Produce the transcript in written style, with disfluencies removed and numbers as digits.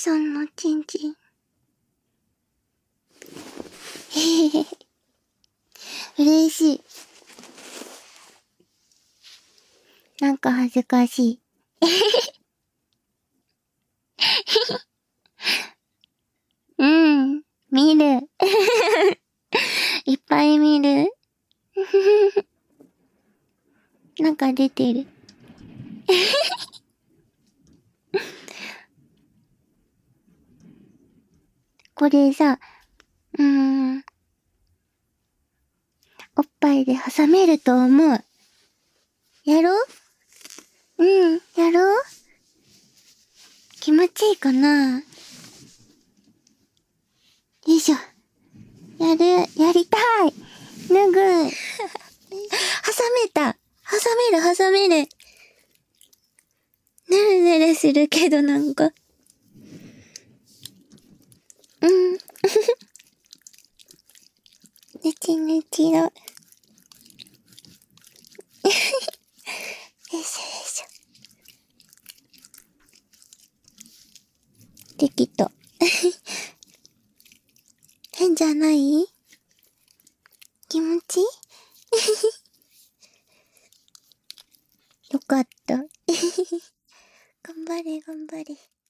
さんのチンチン。へへへ。嬉しい。なんか恥ずかしい。うん、見る。いっぱい見る。なんか出てる。これさ、おっぱいで挟めると思う。やろう？うん、やろう？気持ちいいかな？よいしょ。やりたい。脱ぐ。挟めた。挟める。ぬるぬるするけどなんか。うん。ぬちぬちの。よいしょよいしょ。できた。変じゃない？気持ちいい？よかった。頑張れ。